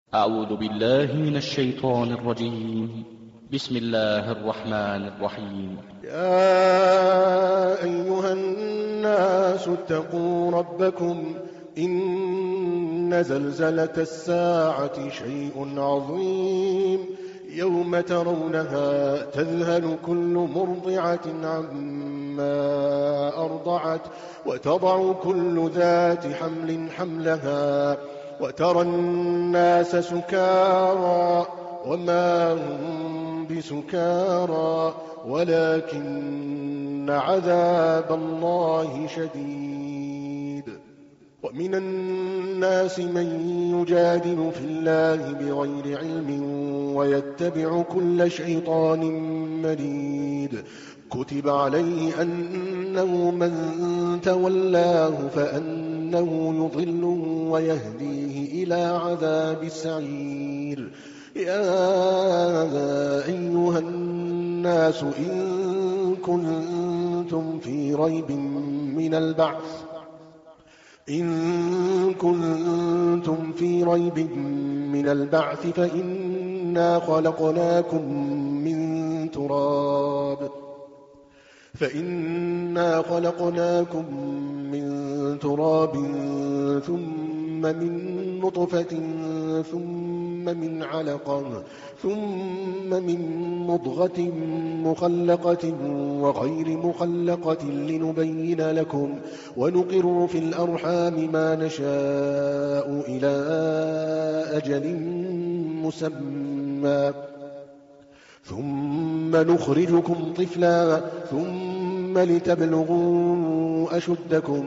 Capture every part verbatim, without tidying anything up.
أعوذ بالله من الشيطان الرجيم. بسم الله الرحمن الرحيم. يا أيها الناس اتقوا ربكم إن زلزلة الساعة شيء عظيم يوم ترونها تذهل كل مرضعة عما أرضعت وتضع كل ذات حمل حملها وترى الناس سكارى وما هم بسكارى ولكن عذاب الله شديد. ومن الناس من يجادل في الله بغير علم ويتبع كل شيطان مريد. كتب عليه أنه من تولاه فأنه يضله ويهديه إلى عذاب السعير. يا أيها الناس إن كنتم في ريب من البعث إن كنتم في ريب من البعث فإنا خلقناكم من تراب فإنا خلقناكم من تراب ثم من نطفة ثم من علقة ثم من مضغة مخلقة وغير مخلقة لنبين لكم ونقر في الأرحام ما نشاء إلى أجل مسمى ثم نخرجكم طفلا ثم لتبلغوا أشدكم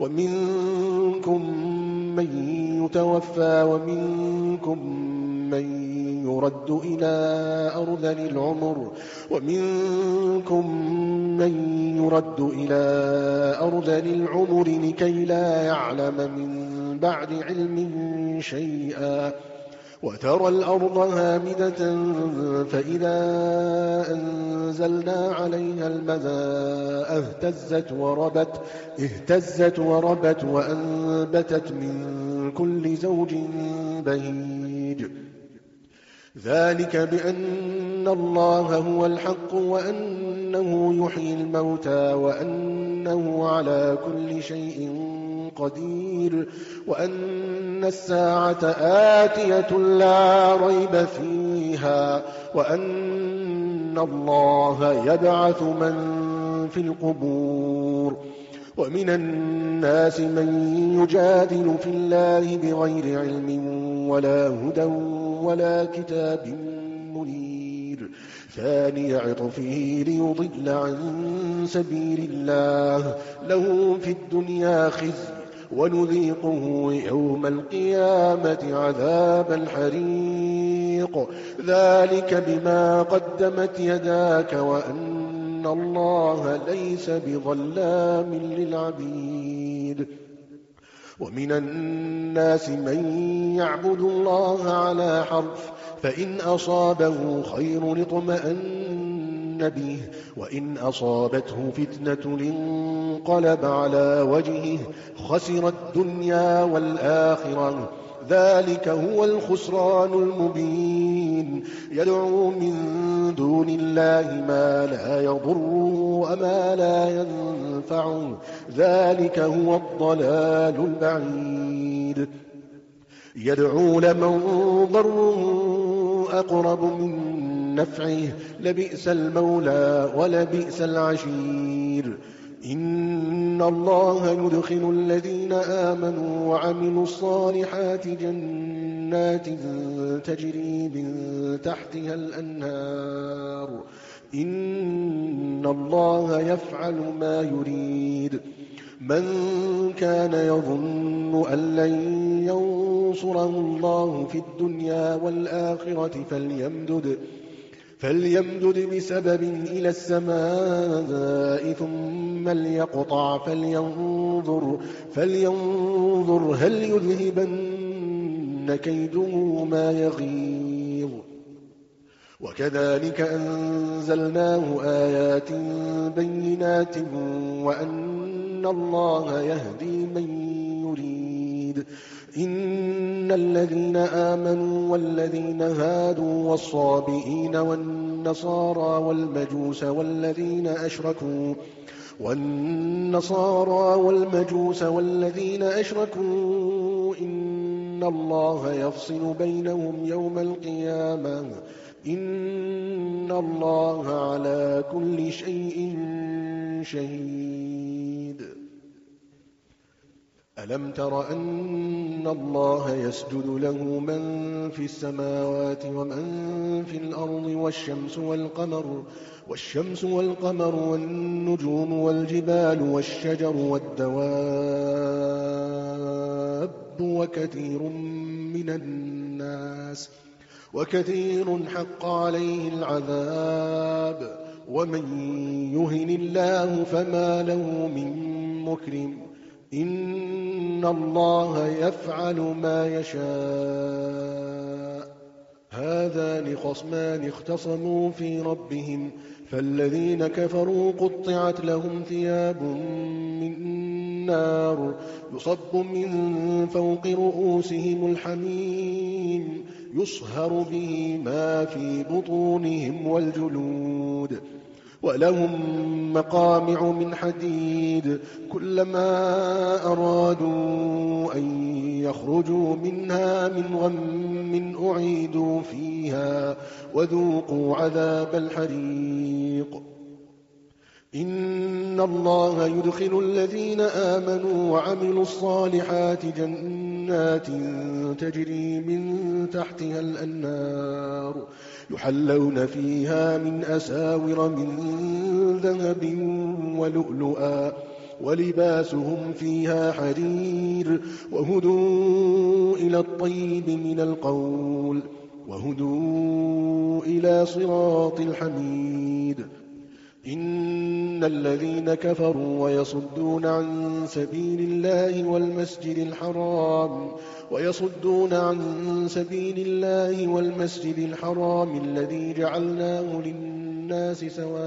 ومنكم من يتوفى ومنكم من يرد إلى أرذل العمر ومنكم من يرد إلى أرذل العمر لكي لا يعلم من بعد علم شيئا. وترى الأرض هامدة فإذا أنزلنا عليها الماء اهتزت وربت, اهتزت وربت وأنبتت من كل زوج بهيج. ذلك بأن الله هو الحق وأنه يحيي الموتى وأنه على كل شيء قدير وأن الساعة آتية لا ريب فيها وأن الله يبعث من في القبور. ومن الناس من يجادل في الله بغير علم ولا هدى ولا كتاب منير. ثاني عطفه ليضل عن سبيل الله له في الدنيا خزي ونذيقه يوم القيامة عذاب الحريق. ذلك بما قدمت يداك وأن الله ليس بظلام للعبيد. ومن الناس من يعبد الله على حرف فإن أصابه خير اطمأن به وإن أصابته فتنة انقلب على وجهه خسر الدنيا والآخرة. ذلك هو الخسران المبين. يدعو من دون الله ما لا يضره وما لا ينفعه. ذلك هو الضلال البعيد. يدعو لمن ضره أقرب من نفعه لبئس المولى ولبئس العشير. إن الله يدخل الذين آمنوا وعملوا الصالحات جنات تجري من تحتها الأنهار. إن الله يفعل ما يريد. من كان يظن أن لن ينصره الله في الدنيا والآخرة فليمدد فليمدد بسبب إلى السماء ثم ليقطع فلينظر, فلينظر هل يذهبن كيده ما يغيظ. وكذلك أنزلناه آيات بينات وأن الله يهدي من يريد. إن إن الذين آمنوا والذين هادوا والصابئين والنصارى والمجوس والذين أشركوا والنصارى والمجوس والذين أشركوا إن الله يفصل بينهم يوم القيامة إن الله على كل شيء شهيد. ألم تر أن الله يسجد له من في السماوات ومن في الأرض والشمس والقمر والشمس والقمر والنجوم والجبال والشجر والدواب وكثير من الناس وكثير حق عليه العذاب ومن يهن الله فما له من مكرم إن الله يفعل ما يشاء. هذان خصمان اختصموا في ربهم فالذين كفروا قطعت لهم ثياب من نار يصب من فوق رؤوسهم الحميم يصهر به ما في بطونهم والجلود ولهم مقامع من حديد كلما أرادوا أن يخرجوا منها من غم أعيدوا فيها وذوقوا عذاب الحريق. إن الله يدخل الذين آمنوا وعملوا الصالحات جنات تجري من تحتها الأنهار يحلون فيها من أساور من ذهب ولؤلؤا ولباسهم فيها حرير وهدوا إلى الطيب من القول وهدوا إلى صراط الحميد. إن الذين كفروا ويصدون عن سبيل الله والمسجد الحرام ويصدون عن سبيل الله والمسجد الحرام الذي جعلناه للناس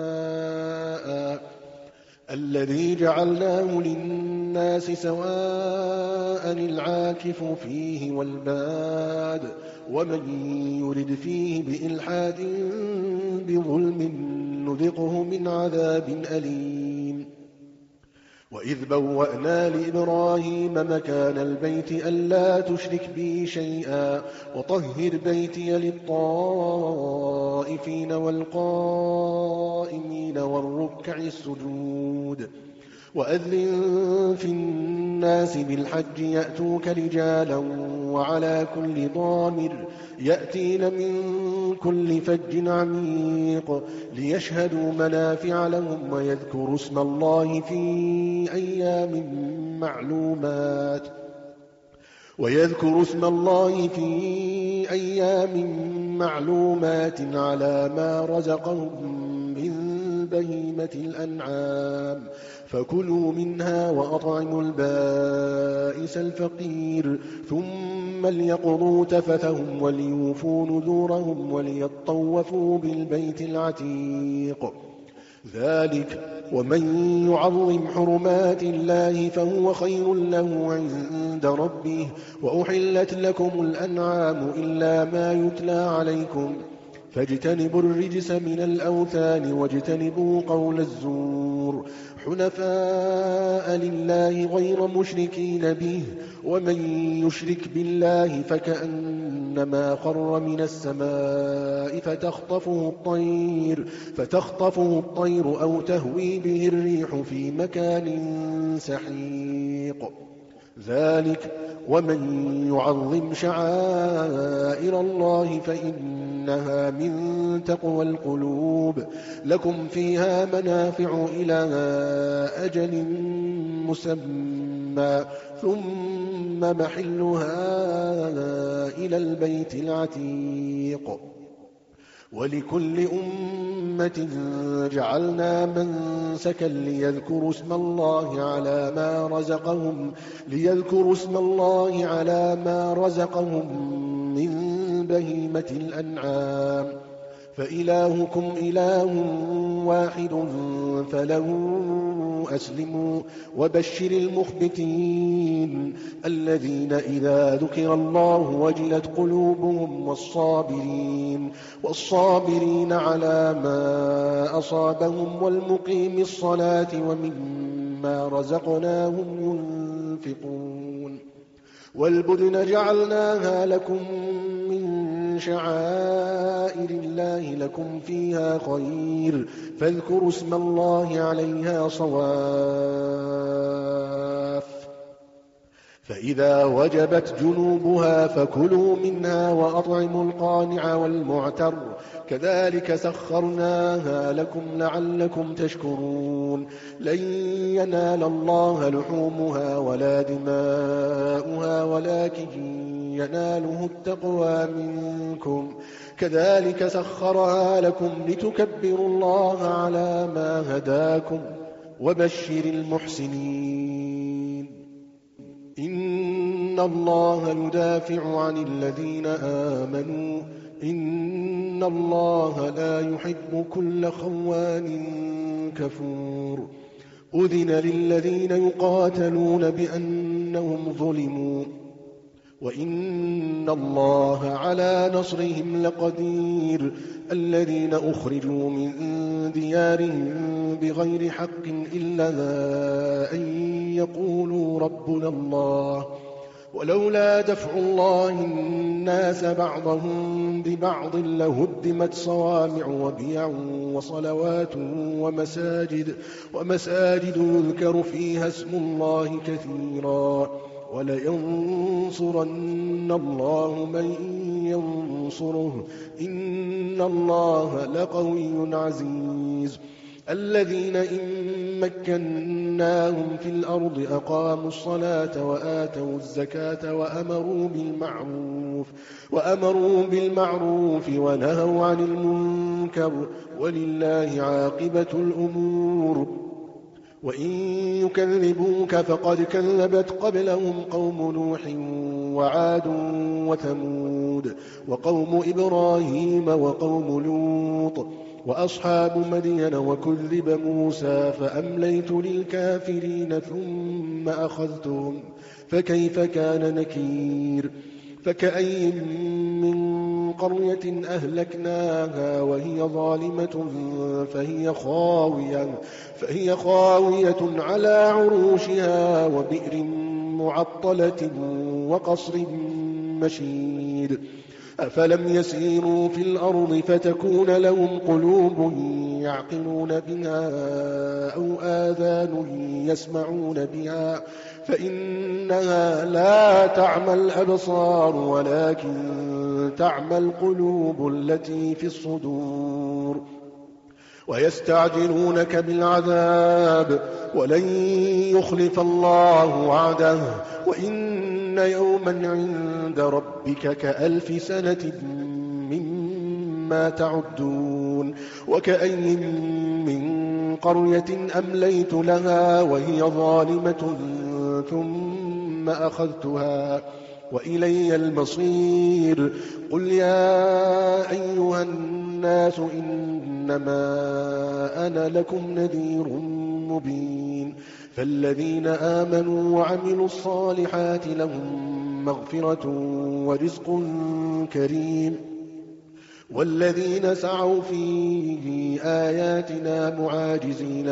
سواء الذي جعلناه للناس سواء العاكف فيه والباد ومن يرد فيه بإلحاد بظلم نذقه من عذاب أليم. وإذ بوأنا لإبراهيم مكان البيت ألا تشرك بي شيئا وطهر بيتي للطائفين والقائمين والركع السجود وأذن في الناس بالحج يأتوك رجالا وعلى كل ضامر يأتين من كل فج عميق ليشهدوا منافع لهم ويذكروا اسم الله في أيام معلومات ويذكروا اسم الله في أيام معلومات على ما رزقهم من بهيمة الأنعام فكلوا منها وأطعموا البائس الفقير ثم ليقضوا تفثهم وليوفوا نذورهم وليطوفوا بالبيت العتيق. ذلك ومن يعظم حرمات الله فهو خير له عند ربه. وأحلت لكم الأنعام إلا ما يتلى عليكم فاجتنبوا الرجس من الأوثان واجتنبوا قول الزور حنفاء لله غير مشركين به ومن يشرك بالله فكأنما خر من السماء فتخطفه الطير فتخطفه الطير أو تهوي به الريح في مكان سحيق. ذلك ومن يعظم شعائر الله فإنها من تقوى القلوب. لكم فيها منافع إلى أجل مسمى ثم محلها إلى البيت العتيق. ولكل أمة جعلنا منسكا ليذكروا اسم الله على ما رزقهم ليذكروا اسم الله على ما رزقهم من بهيمة الأنعام فإلهكم إله واحد فله أسلموا وبشر المخبتين الذين إذا ذكر الله وجلت قلوبهم والصابرين والصابرين على ما أصابهم والمقيم الصلاة ومما رزقناهم ينفقون والبدن جعلناها لكم من شعائر الله لكم فيها خير فاذكروا اسم الله عليها صواف فإذا وجبت جنوبها فكلوا منها وأطعموا القانع والمعتر كذلك سخرناها لكم لعلكم تشكرون لن ينال الله لحومها ولا دماؤها ولكن يناله التقوى منكم كذلك سخرها لكم لتكبروا الله على ما هداكم وبشر المحسنين إن الله يدافع عن الذين آمنوا إن الله لا يحب كل خوان كفور أذن للذين يقاتلون بأنهم ظلموا وإن الله على نصرهم لقدير الذين أخرجوا من ديارهم بغير حق إلا أن يقولوا ربنا الله ولولا دفع الله الناس بعضهم ببعض لهدمت صوامع وبيع وصلوات ومساجد ومساجد يذكر فيها اسم الله كثيرا ولينصرن الله من ينصره إن الله لقوي عزيز الذين إن مكناهم في الأرض أقاموا الصلاة وآتوا الزكاة وأمروا بالمعروف وأمروا بالمعروف ونهوا عن المنكر ولله عاقبة الأمور وإن يكذبوك فقد كذبت قبلهم قوم نوح وعاد وثمود وقوم إبراهيم وقوم لوط وأصحاب مدين وكذب موسى فأمليت للكافرين ثم أخذتهم فكيف كان نكير فكأي من قرية أهلكناها وهي ظالمة فهي خاوية, فهي خاوية على عروشها وبئر معطلة وقصر مشيد أفلم يسيروا في الأرض فتكون لهم قلوب يعقلون بها أو آذان يسمعون بها فإنها لا تعمى الأبصار ولكن تعمى القلوب التي في الصدور ويستعجلونك بالعذاب ولن يخلف الله وعده وإن يوما عند ربك كألف سنة مما تعدون وكأي من قرية أمليت لها وهي ظالمة ثم أخذتها وإلي المصير قل يا أيها الناس إنما أنا لكم نذير مبين فالذين آمنوا وعملوا الصالحات لهم مغفرة ورزق كريم والذين سعوا في آياتنا معاجزين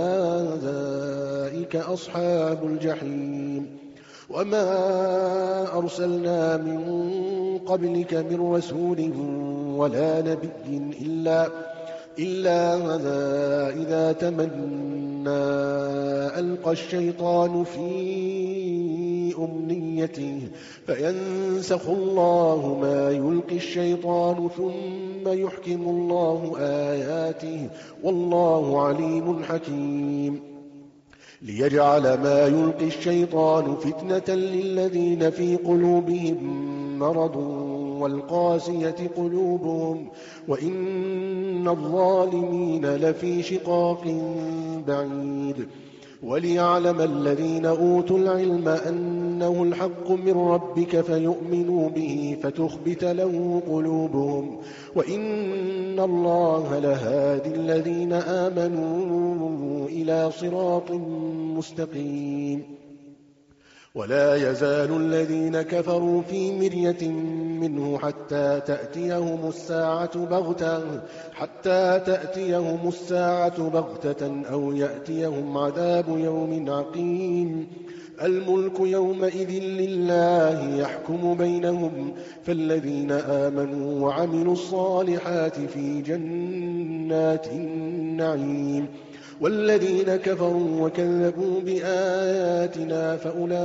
أولئك أصحاب الجحيم وما أرسلنا من قبلك من رسول ولا نبي إلا إلا إذا تمنى ألقى الشيطان في أمنيته فينسخ الله ما يلقي الشيطان ثم يحكم الله آياته والله عليم حكيم ليجعل ما يلقي الشيطان فتنة للذين في قلوبهم مرض والقاسية قلوبهم وإن الظالمين لفي شقاق بعيد وليعلم الذين أوتوا العلم أنه الحق من ربك فيؤمنوا به فتخبت له قلوبهم وإن الله لهادي الذين آمنوا إلى صراط مستقيم. ولا يزال الذين كفروا في مرية منه حتى تأتيهم الساعة بغتة حتى تأتيهم الساعة بغتة أو يأتيهم عذاب يوم عقيم. الملك يومئذ لله يحكم بينهم فالذين آمنوا وعملوا الصالحات في جنات النعيم والذين كفروا وكذبوا بآياتنا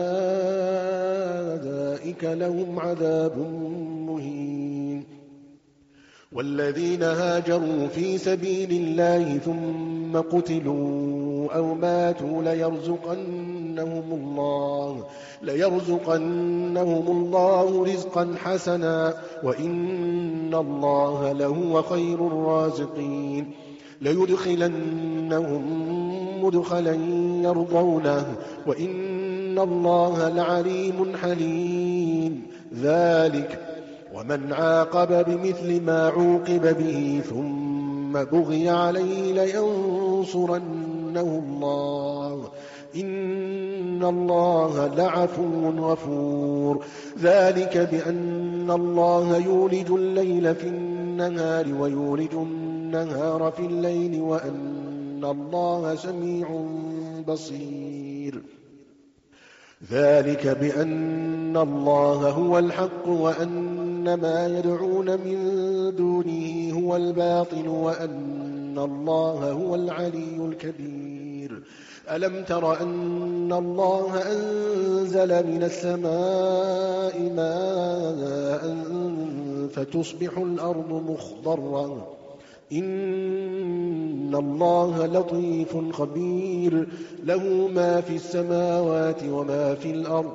فأولئك لهم عذاب مهين. والذين هاجروا في سبيل الله ثم قتلوا أو ماتوا ليرزقنهم الله ليرزقنهم الله رزقا حسنا وإن الله لهو خير الرازقين. ليدخلنهم مدخلا يرضونه وإن الله لعليم حليم. ذلك ومن عاقب بمثل ما عوقب به ثم بغي عليه لينصرنه الله إن الله لعفو غفور. ذلك بأن الله يولج الليل في النهار ويولج النهار في الليل وأن الله سميع بصير. ذلك بأن الله هو الحق وأن ما يدعون من دونه هو الباطل وأن الله هو العلي الكبير. ألم تر أن الله أنزل من السماء ماء فتصبح الأرض مخضرا إن الله لطيف خبير له ما في السماوات وما في الأرض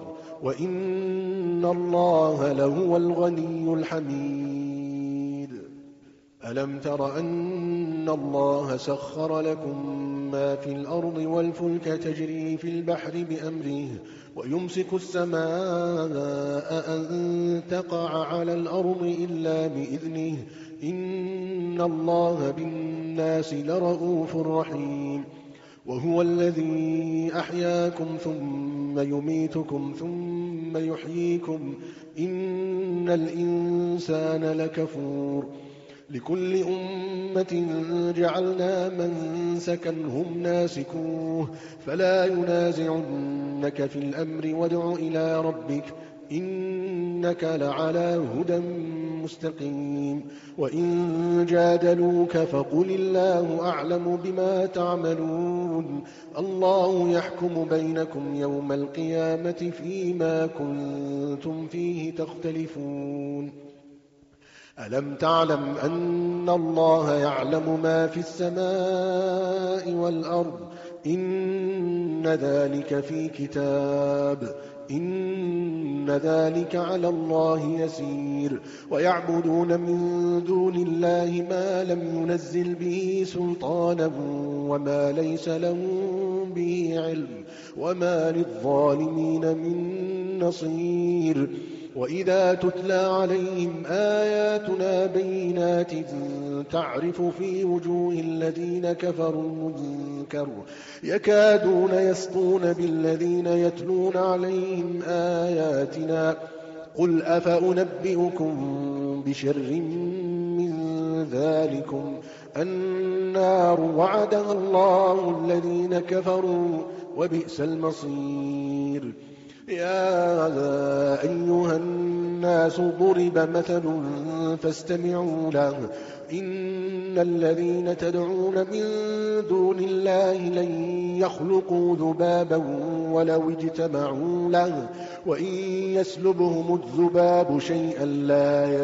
وإن الله لهو الغني الحميد. ألم تر أن الله سخر لكم ما في الأرض والفلك تجري في البحر بأمره ويمسك السماء أن تقع على الأرض إلا بإذنه إن الله بالناس لرءوف رحيم. وهو الذي أحياكم ثم يميتكم ثم يحييكم إن الإنسان لكفور. لكل أمة جعلنا منسكا هم ناسكوه فلا ينازعنك في الأمر وادع إلى ربك إنك لعلى هدى مستقيم. وإن جادلوك فقل الله أعلم بما تعملون الله يحكم بينكم يوم القيامة فيما كنتم فيه تختلفون. ألم تعلم أن الله يعلم ما في السماء والأرض إن ذلك في كتاب إن ذلك على الله يسير. ويعبدون من دون الله ما لم ينزل به سلطانا وما ليس لهم به علم وما للظالمين من نصير. وإذا تتلى عليهم آياتنا بينات تعرف في وجوه الذين كفروا المنكر يكادون يسطون بالذين يتلون عليهم آياتنا قل أفأنبئكم بشر من ذلكم النار وعدها الله الذين كفروا وبئس المصير. يا أيها الناس ضرب مثل فاستمعوا له إن الذين تدعون من دون الله لن يخلقوا ذبابا ولو اجتمعوا له وإن يسلبهم الذباب شيئا لا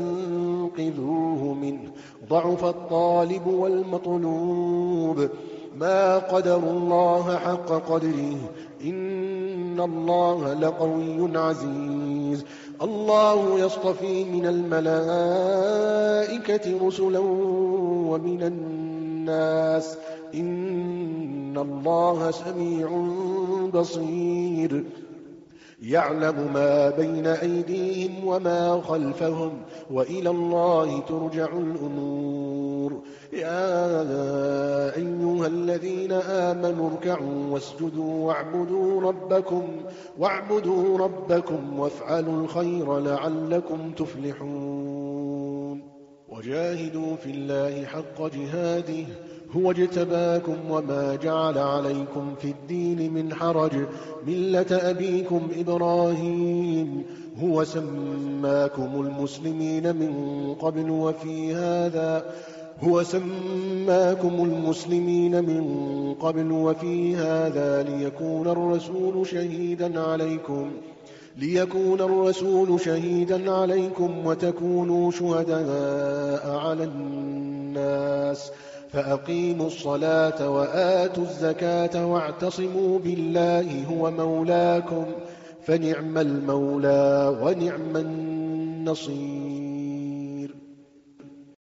يستنقذوه منه ضعف الطالب والمطلوب. ما قدروا الله حق قدره إن الله لقوي عزيز. الله يصطفي من الملائكة رسلا ومن الناس الناس إن الله سميع بصير يعلم ما بين أيديهم وما خلفهم وإلى الله ترجع الأمور يا أيها الذين آمنوا اركعوا واسجدوا واعبدوا ربكم واعبدوا ربكم وافعلوا الخير لعلكم تفلحون وجاهدوا في الله حق جهاده هو اجتباكم وما جعل عليكم في الدين من حرج ملة أبيكم إبراهيم هو سماكم المسلمين من قبل وفي هذا هو سماكم المسلمين من قبل وفي هذا ليكون الرسول شهيدا عليكم ليكون الرسول شهيدا عليكم وتكونوا شهداء على الناس فأقيموا الصلاة وآتوا الزكاة واعتصموا بالله هو مولاكم فنعم المولى ونعم النصير